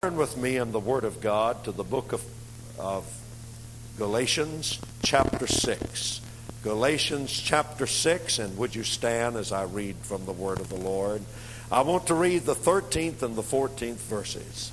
Turn with me in the Word of God to the book of Galatians chapter 6. Galatians chapter 6, and would you stand as I read from the Word of the Lord? I want to read the 13th and the 14th verses.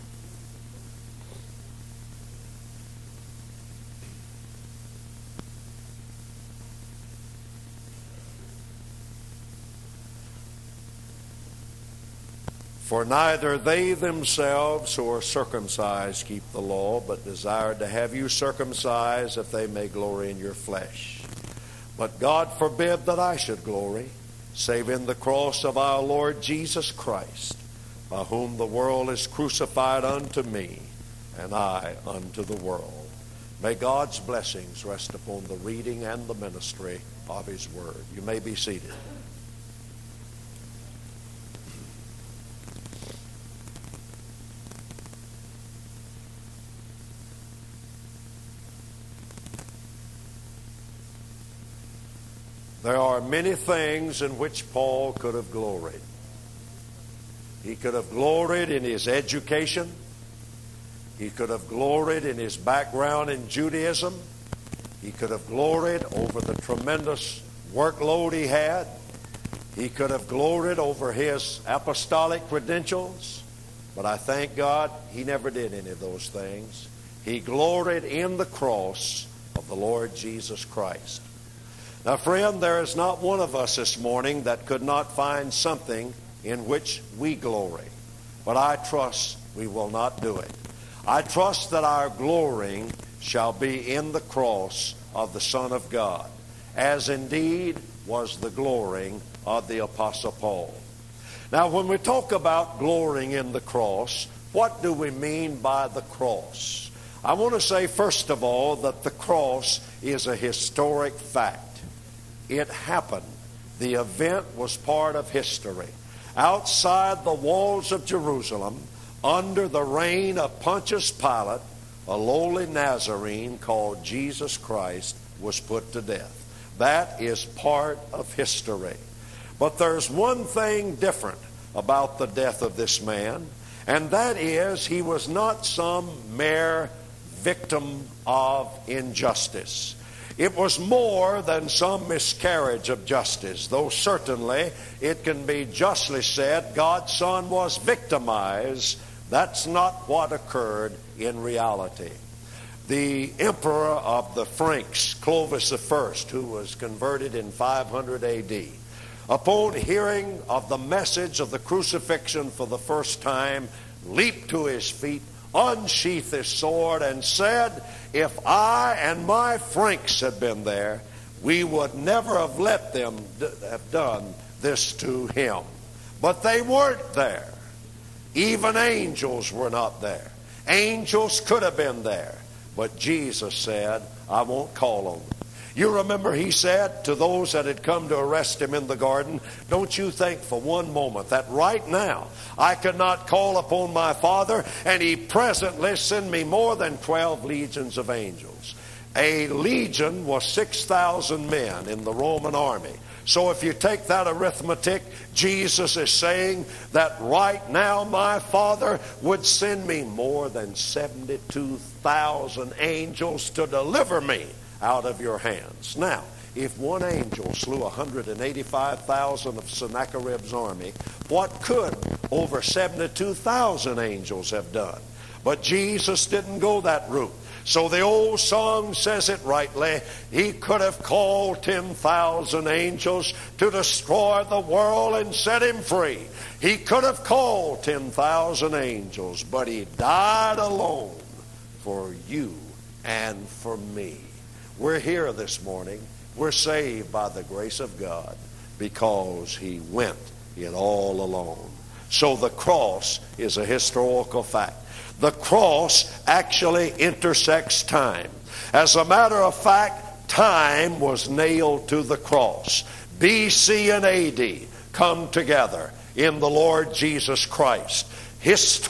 For neither they themselves who are circumcised keep the law, but desire to have you circumcised, if they may glory in your flesh. But God forbid that I should glory, save in the cross of our Lord Jesus Christ, by whom the world is crucified unto me, and I unto the world. May God's blessings rest upon the reading and the ministry of His Word. You may be seated. There are many things in which Paul could have gloried. He could have gloried in his education. He could have gloried in his background in Judaism. He could have gloried over the tremendous workload he had. He could have gloried over his apostolic credentials. But I thank God he never did any of those things. He gloried in the cross of the Lord Jesus Christ. Now, friend, there is not one of us this morning that could not find something in which we glory. But I trust we will not do it. I trust that our glorying shall be in the cross of the Son of God, as indeed was the glorying of the Apostle Paul. Now, when we talk about glorying in the cross, what do we mean by the cross? I want to say, first of all, that the cross is a historic fact. It happened. The event was part of history. Outside the walls of Jerusalem, under the reign of Pontius Pilate, a lowly Nazarene called Jesus Christ was put to death. That is part of history. But there's one thing different about the death of this man, and that is he was not some mere victim of injustice. It was more than some miscarriage of justice, though certainly it can be justly said God's Son was victimized. That's not what occurred in reality. The emperor of the Franks, Clovis I, who was converted in 500 A.D., upon hearing of the message of the crucifixion for the first time, leaped to his feet, unsheathed his sword, and said, if I and my Franks had been there, we would never have let them have done this to him. But they weren't there. Even angels were not there. Angels could have been there. But Jesus said, I won't call on them. You remember he said to those that had come to arrest him in the garden, don't you think for one moment that right now I could not call upon my Father and he presently send me more than 12 legions of angels. A legion was 6,000 men in the Roman army. So if you take that arithmetic, Jesus is saying that right now my Father would send me more than 72,000 angels to deliver me out of your hands. Now, if one angel slew 185,000 of Sennacherib's army, what could over 72,000 angels have done? But Jesus didn't go that route. So the old song says it rightly. He could have called 10,000 angels to destroy the world and set him free. He could have called 10,000 angels, but he died alone for you and for me. We're here this morning. We're saved by the grace of God because he went it all alone. So the cross is a historical fact. The cross actually intersects time. As a matter of fact, time was nailed to the cross. BC and AD come together in the Lord Jesus Christ.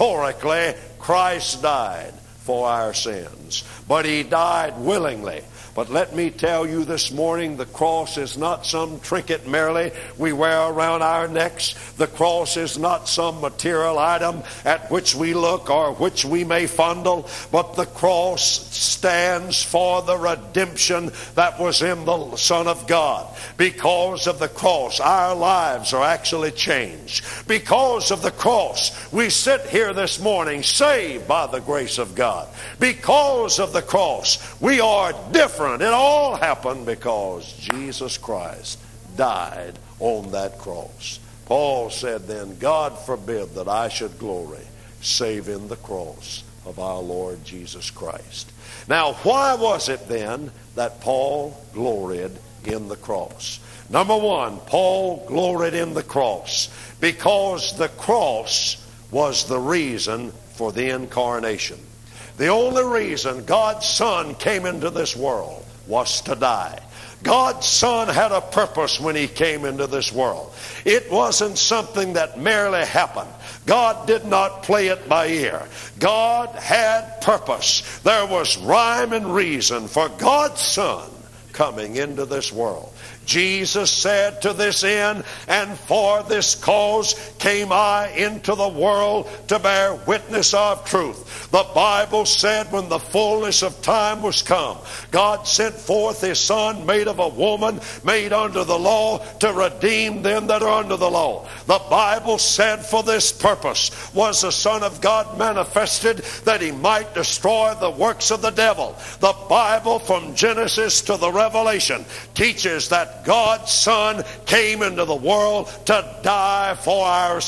Historically, Christ died for our sins, but he died willingly. But let me tell you this morning, the cross is not some trinket merely we wear around our necks. The cross is not some material item at which we look or which we may fondle, but the cross stands for the redemption that was in the Son of God. Because of the cross, our lives are actually changed. Because of the cross, we sit here this morning saved by the grace of God. Because of the cross, we are different. It all happened because Jesus Christ died on that cross. Paul said then, God forbid that I should glory save in the cross of our Lord Jesus Christ. Now, why was it then that Paul gloried in the cross? Number one, Paul gloried in the cross because the cross was the reason for the incarnation. The only reason God's Son came into this world was to die. God's Son had a purpose when He came into this world. It wasn't something that merely happened. God did not play it by ear. God had purpose. There was rhyme and reason for God's Son coming into this world. Jesus said, to this end and for this cause came I into the world to bear witness of truth. The Bible said when the fullness of time was come, God sent forth His Son, made of a woman, made under the law, to redeem them that are under the law. The Bible said for this purpose was the Son of God manifested, that He might destroy the works of the devil. The Bible from Genesis to the Revelation teaches that God's Son came into the world to die for our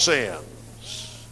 sins.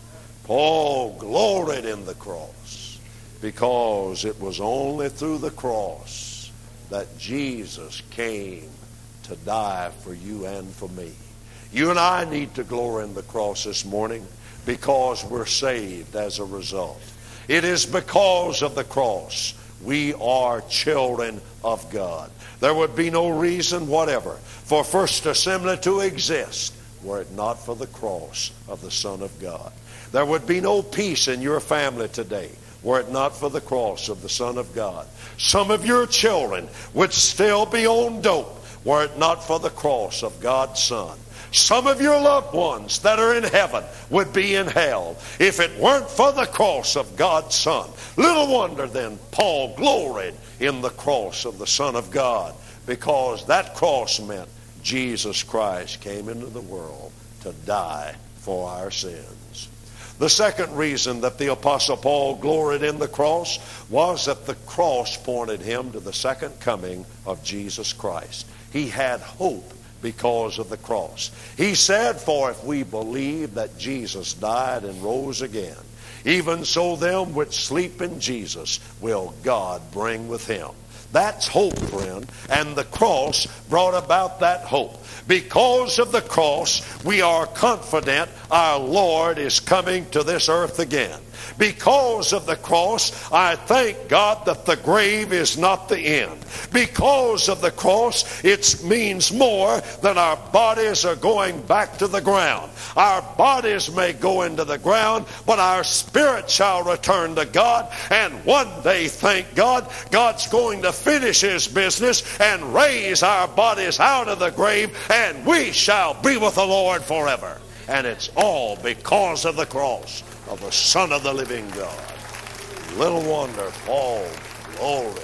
Paul gloried in the cross because it was only through the cross that Jesus came to die for you and for me. You and I need to glory in the cross this morning because we're saved as a result. It is because of the cross we are children of God. There would be no reason whatever for First Assembly to exist were it not for the cross of the Son of God. There would be no peace in your family today were it not for the cross of the Son of God. Some of your children would still be on dope were it not for the cross of God's Son. Some of your loved ones that are in heaven would be in hell if it weren't for the cross of God's Son. Little wonder then Paul gloried in the cross of the Son of God, because that cross meant Jesus Christ came into the world to die for our sins. The second reason that the Apostle Paul gloried in the cross was that the cross pointed him to the second coming of Jesus Christ. He had hope because of the cross. He said, for if we believe that Jesus died and rose again, even so them which sleep in Jesus will God bring with Him. That's hope, friend. And the cross brought about that hope. Because of the cross, we are confident our Lord is coming to this earth again. Because of the cross, I thank God that the grave is not the end. Because of the cross, it means more than our bodies are going back to the ground. Our bodies may go into the ground, but our spirit shall return to God. And one day, thank God, God's going to finish His business and raise our bodies out of the grave, and we shall be with the Lord forever. And it's all because of the cross of the Son of the living God. Little wonder Paul gloried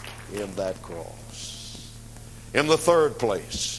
in that cross. In the third place,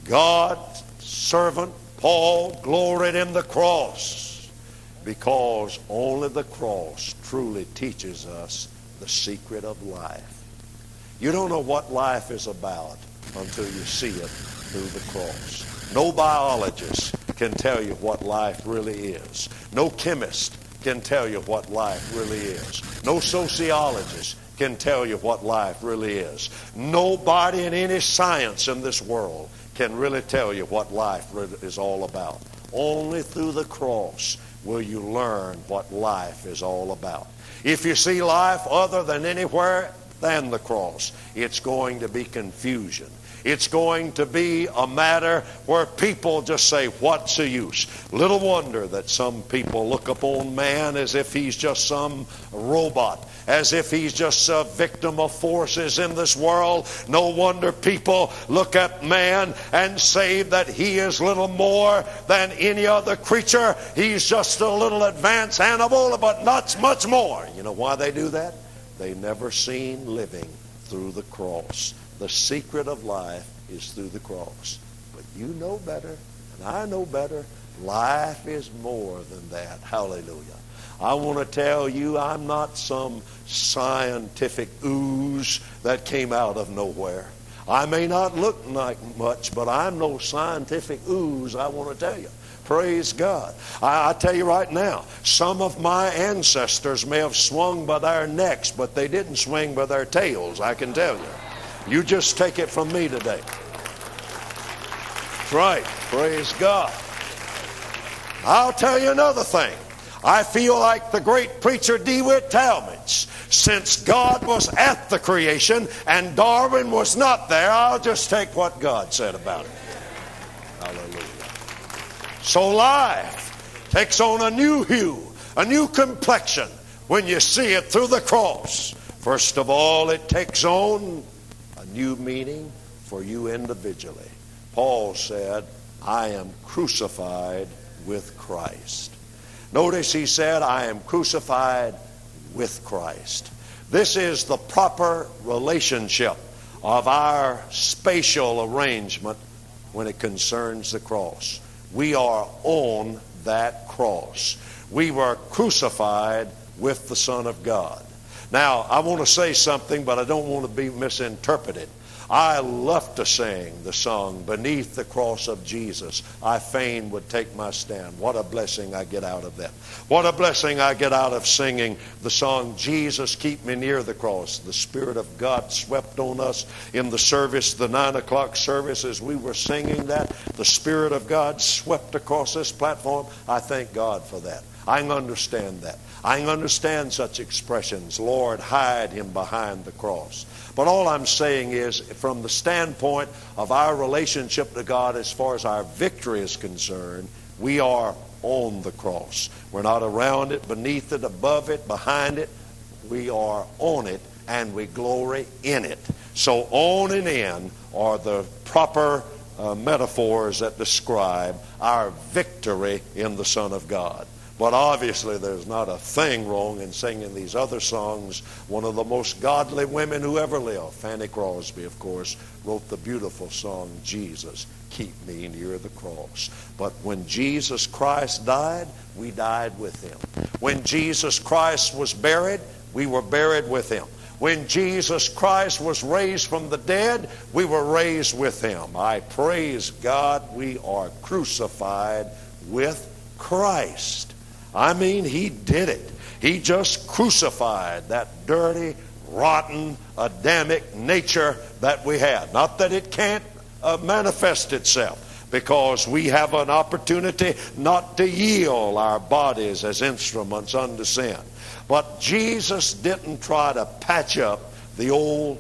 God's servant Paul gloried in the cross because only the cross truly teaches us the secret of life. You don't know what life is about until you see it through the cross. No biologist can tell you what life really is. No chemist can tell you what life really is. No sociologist can tell you what life really is. Nobody in any science in this world can really tell you what life really is all about. Only through the cross will you learn what life is all about. If you see life other than anywhere than the cross, it's going to be confusion. It's going to be a matter where people just say, what's the use? Little wonder that some people look upon man as if he's just some robot, as if he's just a victim of forces in this world. No wonder people look at man and say that he is little more than any other creature. He's just a little advanced animal, but not much more. You know why they do that? They never seen living through the cross. The secret of life is through the cross. But you know better, and I know better. Life is more than that. Hallelujah. I want to tell you, I'm not some scientific ooze that came out of nowhere. I may not look like much, but I'm no scientific ooze, I want to tell you. Praise God. I tell you right now, some of my ancestors may have swung by their necks, but they didn't swing by their tails, I can tell you. You just take it from me today. That's right. Praise God. I'll tell you another thing. I feel like the great preacher DeWitt Talmage. Since God was at the creation and Darwin was not there, I'll just take what God said about it. Hallelujah. So life takes on a new hue, a new complexion when you see it through the cross. First of all, it takes on a new meaning for you individually. Paul said, I am crucified with Christ. Notice he said, I am crucified with Christ. This is the proper relationship of our spatial arrangement when it concerns the cross. We are on that cross. We were crucified with the Son of God. Now, I want to say something, but I don't want to be misinterpreted. I love to sing the song, Beneath the Cross of Jesus, I fain would take my stand. What a blessing I get out of that. What a blessing I get out of singing the song, Jesus, Keep Me Near the Cross. The Spirit of God swept on us in the service, the 9 o'clock service, as we were singing that. The Spirit of God swept across this platform. I thank God for that. I can understand that. I can understand such expressions. Lord, hide him behind the cross. But all I'm saying is, from the standpoint of our relationship to God as far as our victory is concerned, we are on the cross. We're not around it, beneath it, above it, behind it. We are on it, and we glory in it. So on and in are the proper metaphors that describe our victory in the Son of God. But obviously there's not a thing wrong in singing these other songs. One of the most godly women who ever lived, Fanny Crosby, of course, wrote the beautiful song, Jesus, Keep Me Near the Cross. But when Jesus Christ died, we died with him. When Jesus Christ was buried, we were buried with him. When Jesus Christ was raised from the dead, we were raised with him. I praise God, we are crucified with Christ. I mean, he did it. He just crucified that dirty, rotten, Adamic nature that we had. Not that it can't manifest itself, because we have an opportunity not to yield our bodies as instruments unto sin. But Jesus didn't try to patch up the old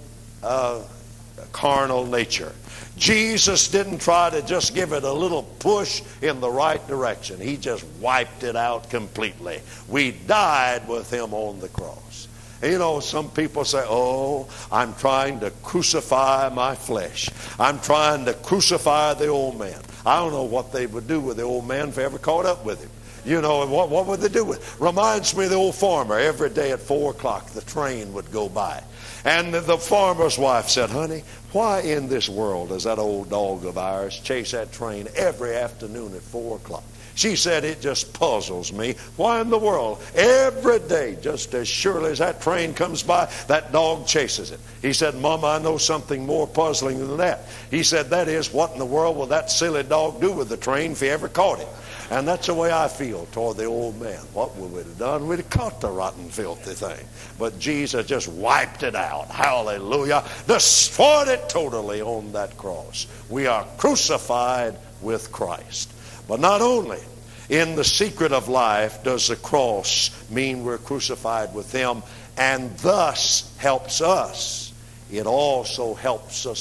carnal nature. Jesus didn't try to just give it a little push in the right direction. He just wiped it out completely. We died with him on the cross. And you know, some people say, oh, I'm trying to crucify my flesh. I'm trying to crucify the old man. I don't know what they would do with the old man if they ever caught up with him. You know, what would they do with it? Reminds me of the old farmer. Every day at 4 o'clock, the train would go by. And the farmer's wife said, honey, why in this world does that old dog of ours chase that train every afternoon at 4 o'clock? She said, it just puzzles me. Why in the world? Every day, just as surely as that train comes by, that dog chases it. He said, Mama, I know something more puzzling than that. He said, that is, what in the world will that silly dog do with the train if he ever caught it? And that's the way I feel toward the old man. What would we have done? We'd have caught the rotten, filthy thing. But Jesus just wiped it out. Hallelujah. Destroyed it totally on that cross. We are crucified with Christ. But not only in the secret of life does the cross mean we're crucified with him and thus helps us, it also helps us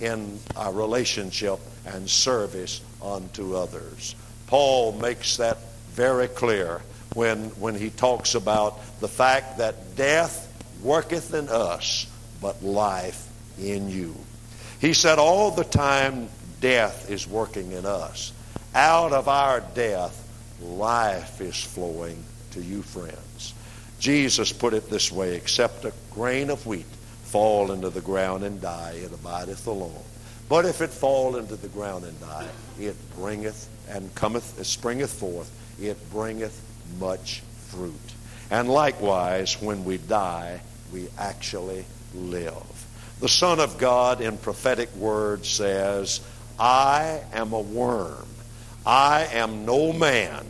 in our relationship and service unto others. Paul makes that very clear when he talks about the fact that death worketh in us, but life in you. He said all the time death is working in us. Out of our death, life is flowing to you, friends. Jesus put it this way, except a grain of wheat fall into the ground and die, it abideth alone. But if it fall into the ground and die, it bringeth and cometh, it springeth forth, it bringeth much fruit. And likewise, when we die, we actually live. The Son of God in prophetic words says, I am a worm. I am no man.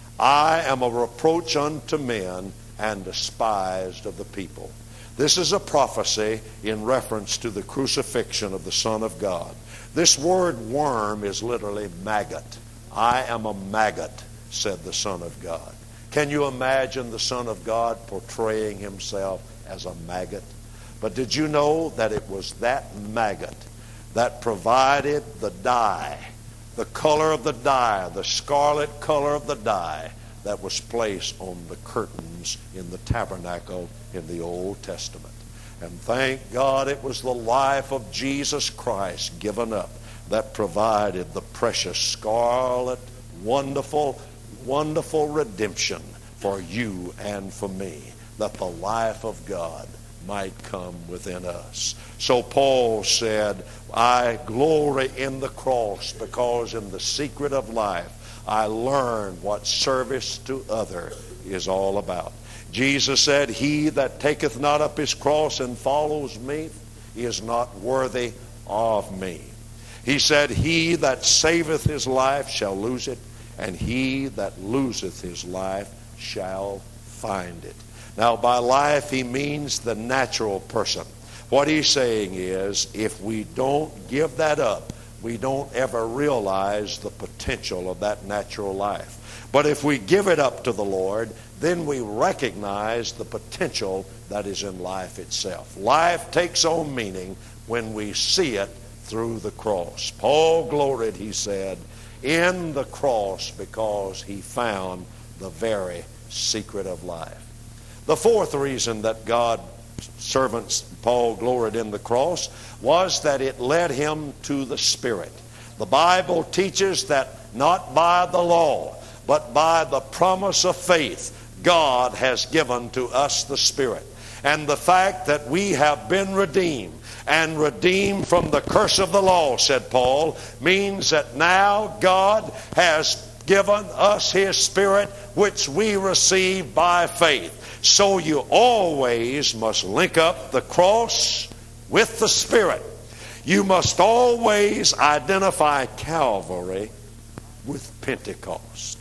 I am a reproach unto men and despised of the people. This is a prophecy in reference to the crucifixion of the Son of God. This word worm is literally maggot. I am a maggot, said the Son of God. Can you imagine the Son of God portraying himself as a maggot? But did you know that it was that maggot that provided the dye, the color of the dye, the scarlet color of the dye that was placed on the curtains in the tabernacle in the Old Testament? And thank God it was the life of Jesus Christ given up that provided the precious scarlet, wonderful, wonderful redemption for you and for me, that the life of God might come within us. So Paul said, I glory in the cross because in the secret of life I learned what service to other is all about. Jesus said, he that taketh not up his cross and follows me is not worthy of me. He said, he that saveth his life shall lose it, and he that loseth his life shall find it. Now, by life, he means the natural person. What he's saying is, if we don't give that up, we don't ever realize the potential of that natural life. But if we give it up to the Lord, then we recognize the potential that is in life itself. Life takes on meaning when we see it through the cross. Paul gloried, he said, in the cross because he found the very secret of life. The fourth reason that God's servant Paul gloried in the cross was that it led him to the Spirit. The Bible teaches that not by the law, but by the promise of faith, God has given to us the Spirit. And the fact that we have been redeemed, and redeemed from the curse of the law, said Paul, means that now God has given us his Spirit, which we receive by faith. So you always must link up the cross with the Spirit. You must always identify Calvary with Pentecost.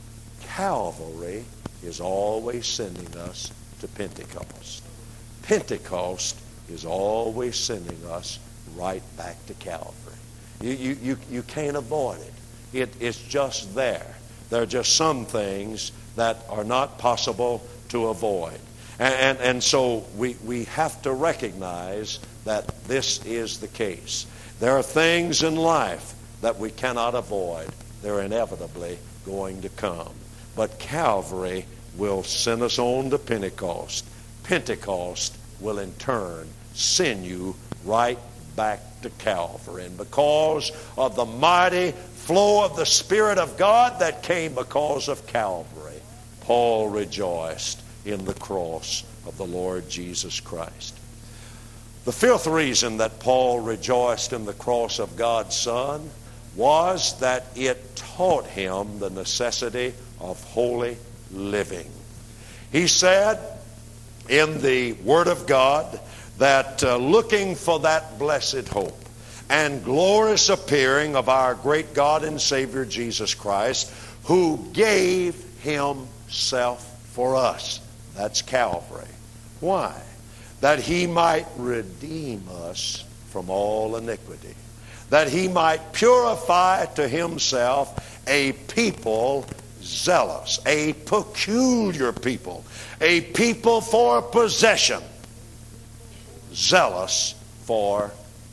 Calvary is always sending us to Pentecost. Pentecost is always sending us right back to Calvary. You can't avoid it. It's just there. There are just some things that are not possible to avoid. And so we have to recognize that this is the case. There are things in life that we cannot avoid. They're inevitably going to come. But Calvary will send us on to Pentecost. Pentecost will in turn send you right back to Calvary. And because of the mighty flow of the Spirit of God that came because of Calvary, Paul rejoiced in the cross of the Lord Jesus Christ. The fifth reason that Paul rejoiced in the cross of God's Son was that it taught him the necessity of holy living. He said in the Word of God that looking for that blessed hope and glorious appearing of our great God and Savior Jesus Christ, who gave himself for us. That's Calvary. Why? That he might redeem us from all iniquity. That he might purify to himself a people zealous, a peculiar people, a people for possession, zealous for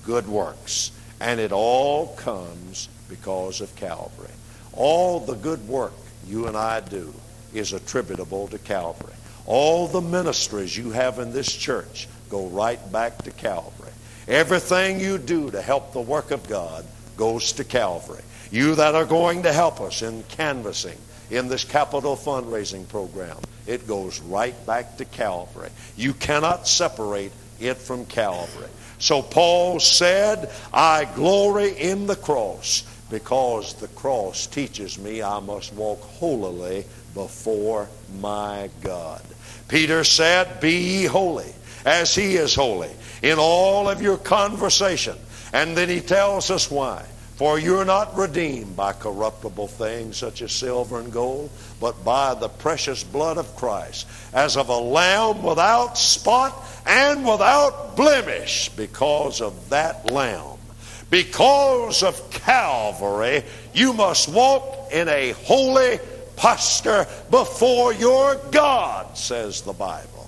good works. And it all comes because of Calvary. All the good work you and I do is attributable to Calvary. All the ministries you have in this church go right back to Calvary. Everything you do to help the work of God goes to Calvary. You that are going to help us in canvassing in this capital fundraising program, it goes right back to Calvary. You cannot separate it from Calvary. So Paul said, I glory in the cross, because the cross teaches me I must walk holily before my God. Peter said, be ye holy as he is holy in all of your conversation. And then he tells us why. For you're not redeemed by corruptible things such as silver and gold, but by the precious blood of Christ, as of a lamb without spot and without blemish. Because of that lamb, because of Calvary, you must walk in a holy posture before your God, says the Bible.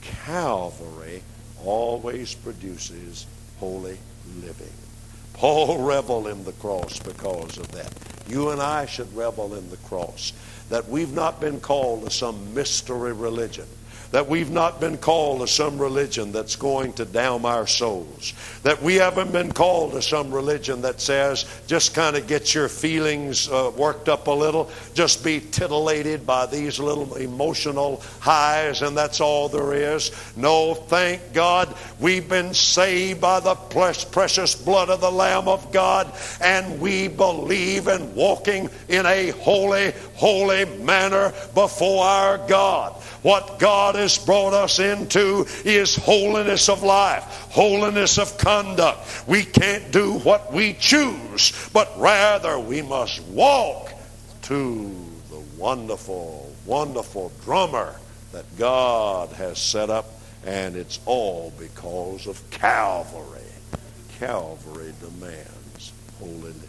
Calvary always produces holy living. Paul reveled in the cross because of that. You and I should revel in the cross. That we've not been called to some mystery religion. That we've not been called to some religion that's going to down our souls. That we haven't been called to some religion that says just kind of get your feelings worked up a little. Just be titillated by these little emotional highs, and that's all there is. No, thank God, we've been saved by the precious blood of the Lamb of God, and we believe in walking in a holy, holy manner before our God. What God has brought us into is holiness of life, holiness of conduct. We can't do what we choose, but rather we must walk to the wonderful, wonderful drummer that God has set up, and it's all because of Calvary. Calvary demands holy living.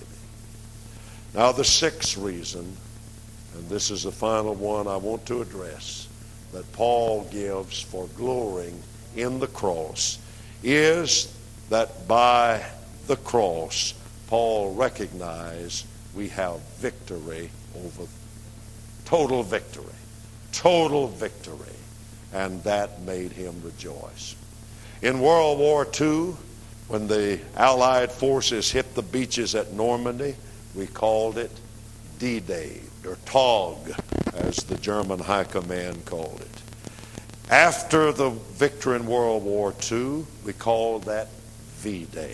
Now the sixth reason, and this is the final one I want to address, that Paul gives for glorying in the cross, is that by the cross, Paul recognized we have victory over, total victory, and that made him rejoice. In World War II, when the Allied forces hit the beaches at Normandy, we called it D-Day, or Tag, as the German High Command called it. After the victory in World War II, we called that V-Day.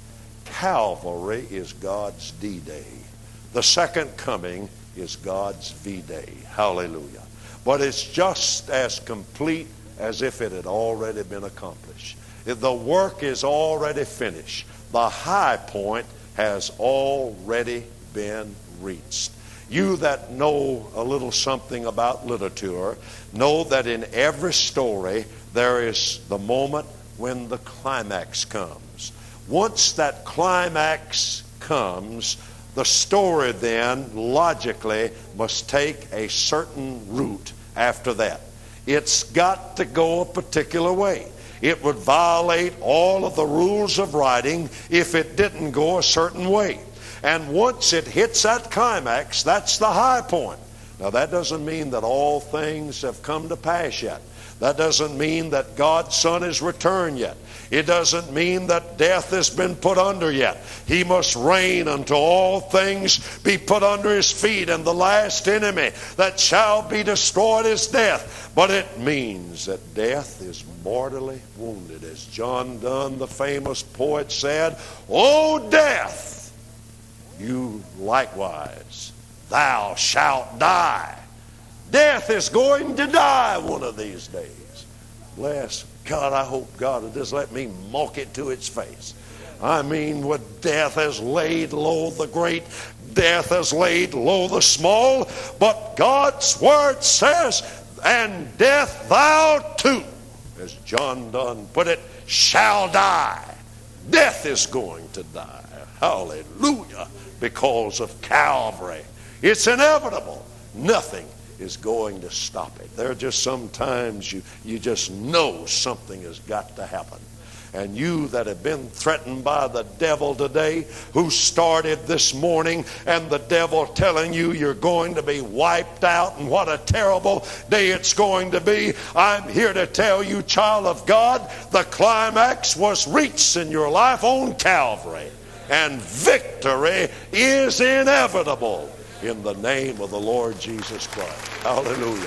Calvary is God's D-Day. The second coming is God's V-Day. Hallelujah. But it's just as complete as if it had already been accomplished. The work is already finished. The high point has already been reached. You that know a little something about literature know that in every story there is the moment when the climax comes. Once that climax comes, the story then logically must take a certain route after that. It's got to go a particular way. It would violate all of the rules of writing if it didn't go a certain way. And once it hits that climax, that's the high point. Now that doesn't mean that all things have come to pass yet. That doesn't mean that God's Son has returned yet. It doesn't mean that death has been put under yet. He must reign until all things be put under his feet, and the last enemy that shall be destroyed is death. But it means that death is mortally wounded. As John Donne, the famous poet, said, "O death, you likewise, thou shalt die." Death is going to die one of these days. Bless God, I hope God will just let me mock it to its face. I mean, what death has laid low the great, death has laid low the small, but God's word says, "And death thou too," as John Donne put it, "shall die." Death is going to die. Hallelujah. Because of Calvary. It's inevitable. Nothing is going to stop it. There are just sometimes you just know something has got to happen. And you that have been threatened by the devil today, who started this morning, and the devil telling you you're going to be wiped out and what a terrible day it's going to be, I'm here to tell you, child of God, the climax was reached in your life on Calvary. And victory is inevitable in the name of the Lord Jesus Christ. Hallelujah.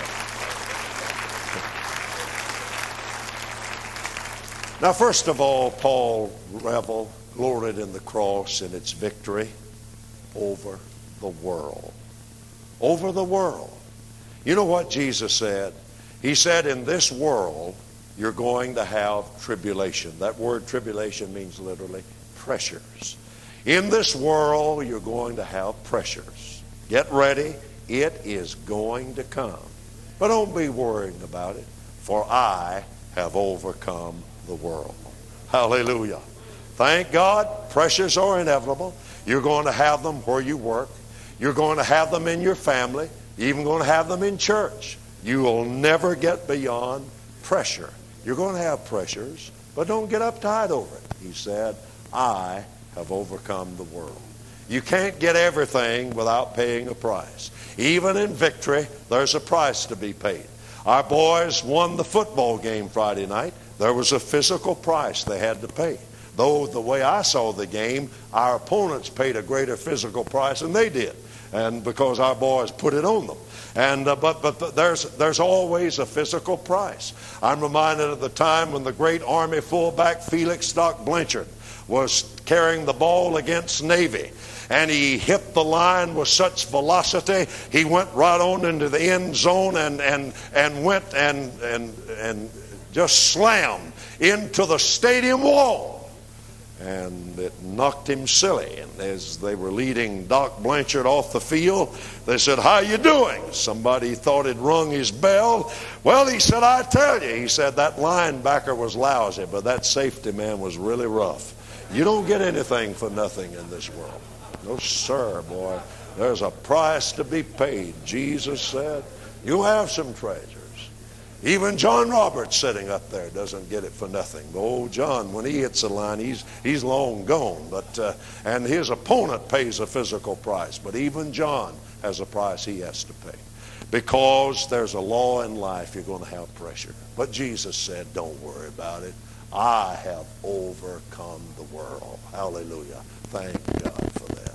Now, first of all, Paul gloried in the cross and its victory over the world. Over the world. You know what Jesus said? He said, in this world, you're going to have tribulation. That word tribulation means literally pressures. In this world, you're going to have pressures. Get ready. It is going to come. But don't be worrying about it, for I have overcome the world. Hallelujah. Thank God, pressures are inevitable. You're going to have them where you work. You're going to have them in your family. You're even going to have them in church. You will never get beyond pressure. You're going to have pressures, but don't get uptight over it. He said, I have overcome the world. You can't get everything without paying a price. Even in victory, there's a price to be paid. Our boys won the football game Friday night. There was a physical price they had to pay. Though the way I saw the game, our opponents paid a greater physical price than they did, and because our boys put it on them. And but there's always a physical price. I'm reminded of the time when the great Army fullback Felix Doc Blanchard was carrying the ball against Navy. And he hit the line with such velocity, he went right on into the end zone and went and just slammed into the stadium wall. And it knocked him silly. And as they were leading Doc Blanchard off the field, they said, how you doing? Somebody thought he'd rung his bell. Well, he said, I tell you, he said, that linebacker was lousy, but that safety man was really rough. You don't get anything for nothing in this world. No, sir, boy. There's a price to be paid. Jesus said, you have some treasures. Even John Roberts sitting up there doesn't get it for nothing. But old John, when he hits a line, he's long gone. But and his opponent pays a physical price. But even John has a price he has to pay. Because there's a law in life, you're going to have pressure. But Jesus said, don't worry about it. I have overcome the world. Hallelujah. Thank God for that.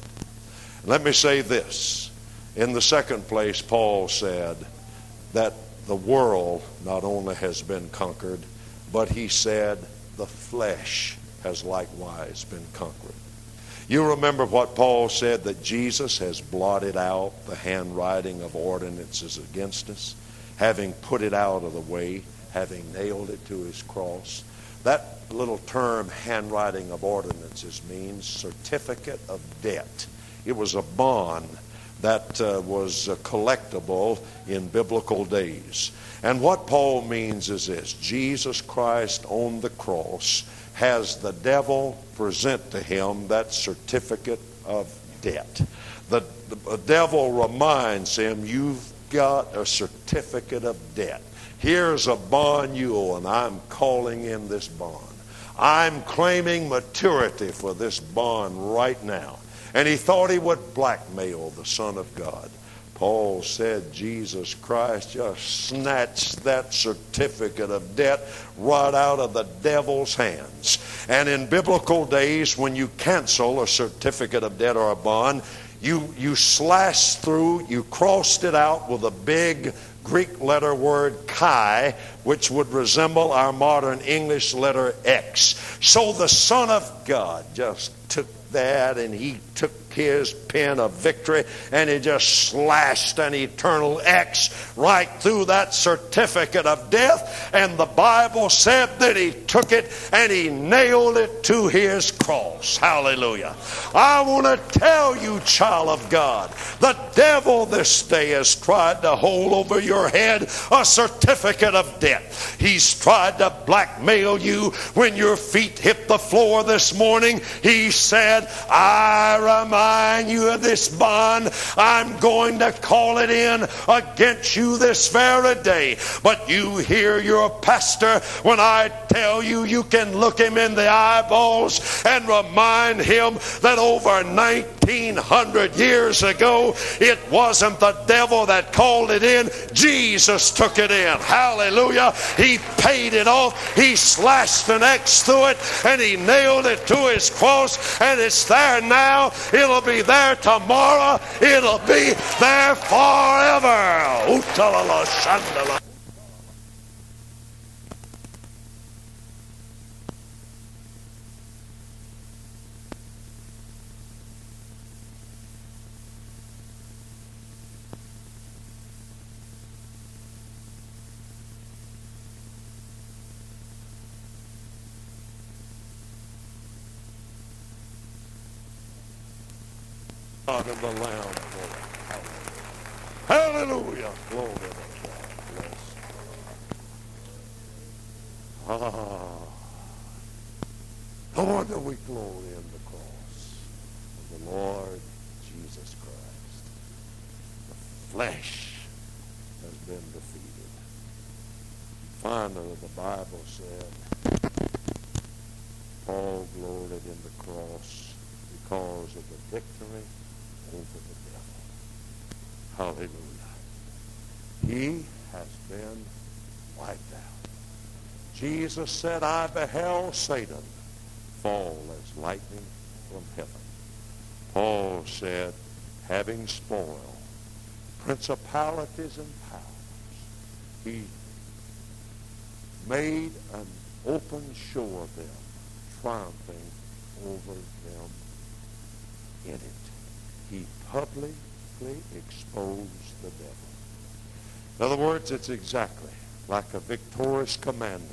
Let me say this. In the second place, Paul said that the world not only has been conquered, but he said the flesh has likewise been conquered. You remember what Paul said, that Jesus has blotted out the handwriting of ordinances against us, having put it out of the way, having nailed it to his cross. That little term, handwriting of ordinances, means certificate of debt. It was a bond that was collectible in biblical days. And what Paul means is this: Jesus Christ on the cross has the devil present to him that certificate of debt. The devil reminds him, you've got a certificate of debt. Here's a bond you owe, and I'm calling in this bond. I'm claiming maturity for this bond right now. And he thought he would blackmail the Son of God. Paul said Jesus Christ just snatched that certificate of debt right out of the devil's hands. And in biblical days, when you cancel a certificate of debt or a bond, you slashed through, you crossed it out with a big Greek letter word chi, which would resemble our modern English letter X. So the Son of God just took that, and he took his pen of victory and he just slashed an eternal X right through that certificate of death. And the Bible said that he took it and he nailed it to his cross. Hallelujah. I want to tell you, child of God, the devil this day has tried to hold over your head a certificate of debt. He's tried to blackmail you. When your feet hit the floor this morning, he said, I remind unbuying you of this bond. I'm going to call it in against you this very day. But you hear your pastor when I tell you, you can look him in the eyeballs and remind him that over 1900 years ago, it wasn't the devil that called it in. Jesus took it in. Hallelujah. He paid it off. He slashed an X through it and he nailed it to his cross, and it's there now. It'll be there tomorrow. It'll be there forever. Ooh-ta-la-la, shandala. God of the Lamb. Hallelujah. Glory to God. Bless. No wonder we glory in the cross of the Lord Jesus Christ. The flesh has been defeated. Finally, the Bible said, Paul gloried in the cross because of the victory over the devil. Hallelujah. He has been wiped out. Jesus said, I beheld Satan fall as lightning from heaven. Paul said, having spoiled principalities and powers, he made an open show of them, triumphing over them in it. He publicly exposed the devil. In other words, it's exactly like a victorious commander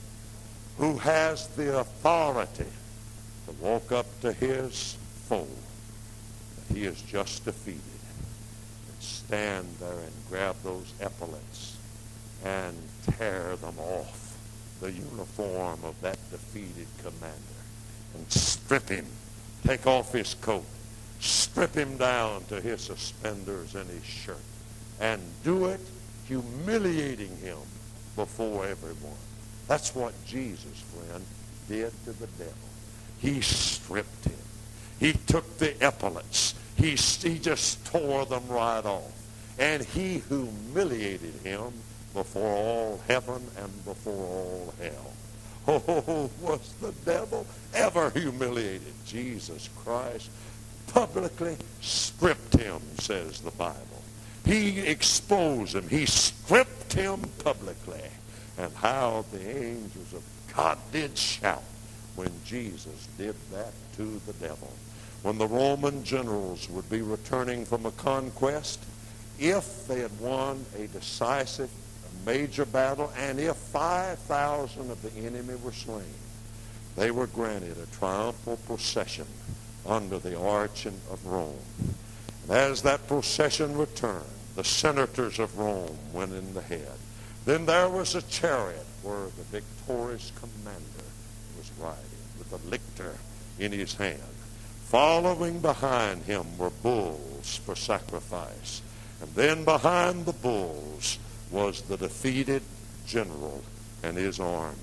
who has the authority to walk up to his foe that he has just defeated and stand there and grab those epaulets and tear them off the uniform of that defeated commander and strip him, take off his coat, strip him down to his suspenders and his shirt, and do it humiliating him before everyone. That's what Jesus, friend, did to the devil. He stripped him. He took the epaulets. He just tore them right off. And he humiliated him before all heaven and before all hell. Oh, was the devil ever humiliated? Jesus Christ publicly stripped him, says the Bible. He exposed him. He stripped him publicly. And how the angels of God did shout when Jesus did that to the devil. When the Roman generals would be returning from a conquest, if they had won a decisive, major battle, and if 5,000 of the enemy were slain, they were granted a triumphal procession under the arch of Rome. And as that procession returned, the senators of Rome went in the head. Then there was a chariot where the victorious commander was riding with a lictor in his hand. Following behind him were bulls for sacrifice. And then behind the bulls was the defeated general and his army,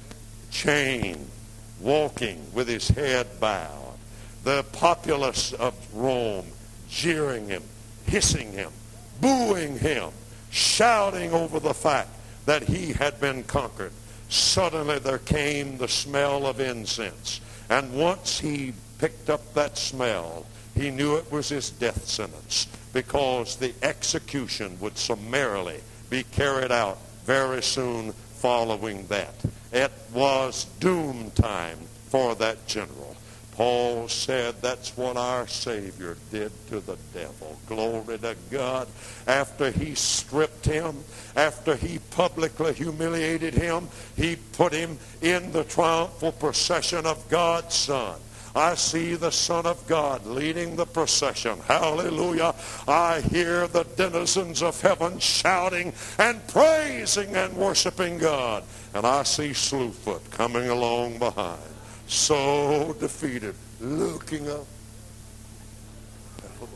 chained, walking with his head bowed. The populace of Rome jeering him, hissing him, booing him, shouting over the fact that he had been conquered. Suddenly there came the smell of incense. And once he picked up that smell, he knew it was his death sentence, because the execution would summarily be carried out very soon following that. It was doom time for that general. Paul said that's what our Savior did to the devil. Glory to God. After he stripped him, after he publicly humiliated him, he put him in the triumphal procession of God's Son. I see the Son of God leading the procession. Hallelujah. I hear the denizens of heaven shouting and praising and worshiping God. And I see Slewfoot coming along behind, so defeated, looking up.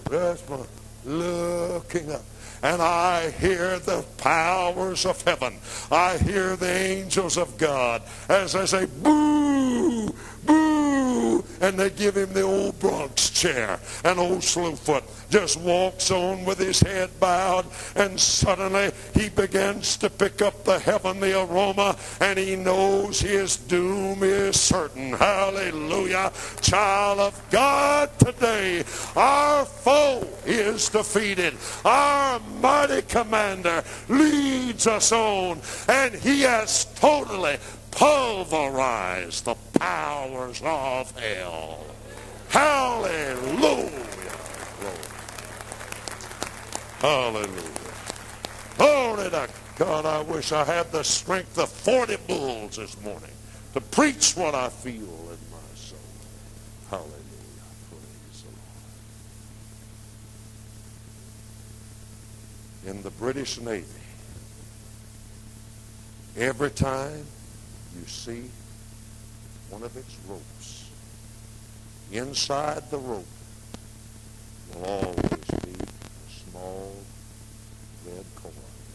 Just looking up. And I hear the powers of heaven. I hear the angels of God as they say, boo, boo. And they give him the old Bronx chair. And old Slewfoot just walks on with his head bowed. And suddenly he begins to pick up the heavenly aroma. And he knows his doom is certain. Hallelujah. Child of God, today our foe is defeated. Our mighty commander leads us on. And he has totally pulverized the powers of hell. Hallelujah. Hallelujah. Glory to God. I wish I had the strength of 40 bulls this morning to preach what I feel in my soul. Hallelujah. Praise the Lord. In the British Navy, every time you see one of its ropes, inside the rope will always be a small red cord.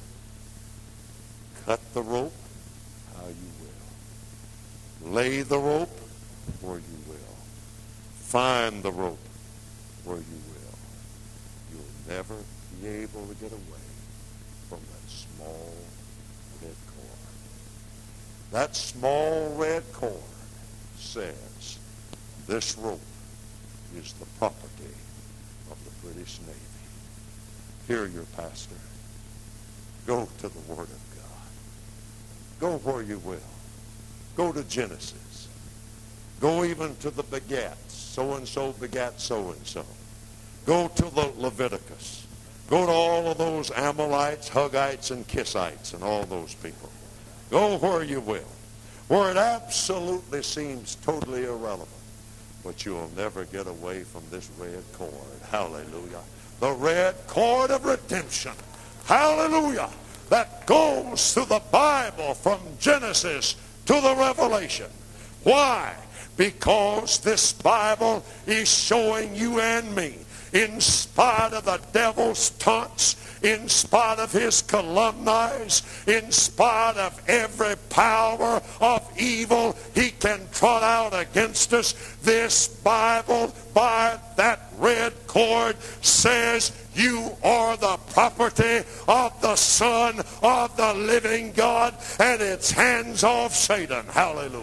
Cut the rope how you will. Lay the rope where you will. Find the rope where you will. You'll never be able to get away from that small red cord. That small red cord says this rope is the property of the British Navy. Hear your pastor. Go to the Word of God. Go where you will. Go to Genesis. Go even to the begats. So-and-so begat so-and-so. Go to the Leviticus. Go to all of those Amalekites, Huggites, and Kissites, and all those people. Go where you will. Where it absolutely seems totally irrelevant. But you'll never get away from this red cord. Hallelujah. The red cord of redemption. Hallelujah. That goes through the Bible from Genesis to the Revelation. Why? Because this Bible is showing you and me, in spite of the devil's taunts, in spite of his calumnies, in spite of every power of evil he can trot out against us, this Bible, by that red cord, says you are the property of the Son of the living God, and it's hands off Satan. Hallelujah.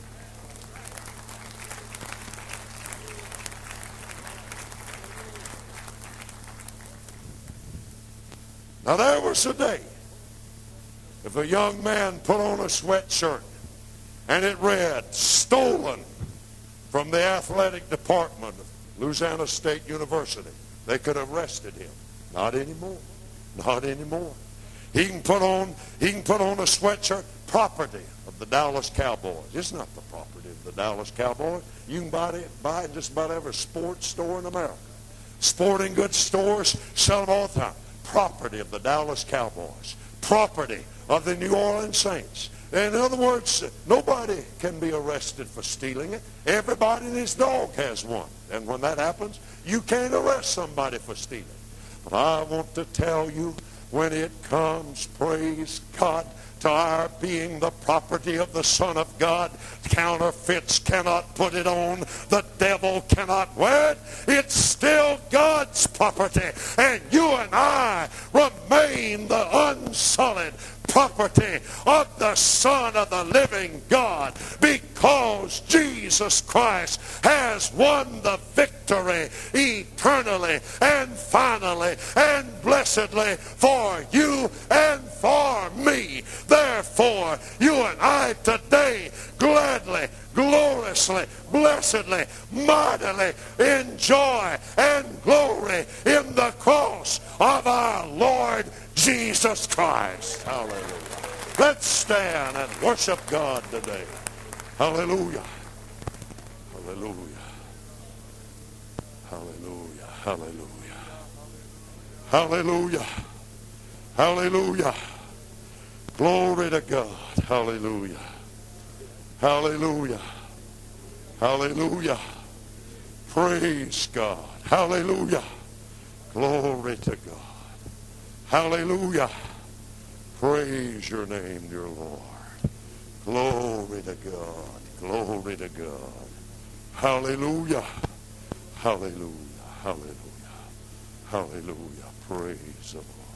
Now there was a day if a young man put on a sweatshirt and it read, stolen from the athletic department of Louisiana State University, they could have arrested him. Not anymore. Not anymore. He can put on a sweatshirt, property of the Dallas Cowboys. It's not the property of the Dallas Cowboys. You can buy it in just about every sports store in America. Sporting goods stores sell them all the time. Property of the Dallas Cowboys. Property of the New Orleans Saints. In other words, nobody can be arrested for stealing it. Everybody and his dog has one. And when that happens, you can't arrest somebody for stealing. But I want to tell you, when it comes, praise God, to our being the property of the Son of God, counterfeits cannot put it on. The devil cannot wear it. It's still God's property. And you and I remain the unsullied property of the Son of the living God, because Jesus Christ has won the victory eternally and finally and blessedly for you and for me. Therefore, you and I today gladly, gloriously, blessedly, mightily enjoy and glory in the cross of our Lord Jesus Christ. Hallelujah. Let's stand and worship God today. Hallelujah. Hallelujah. Hallelujah. Hallelujah. Hallelujah. Hallelujah. Glory to God. Hallelujah. Hallelujah. Hallelujah. Praise God. Hallelujah. Glory to God. Hallelujah. Praise your name, dear Lord. Glory to God. Glory to God. Hallelujah. Hallelujah. Hallelujah. Hallelujah. Praise the Lord.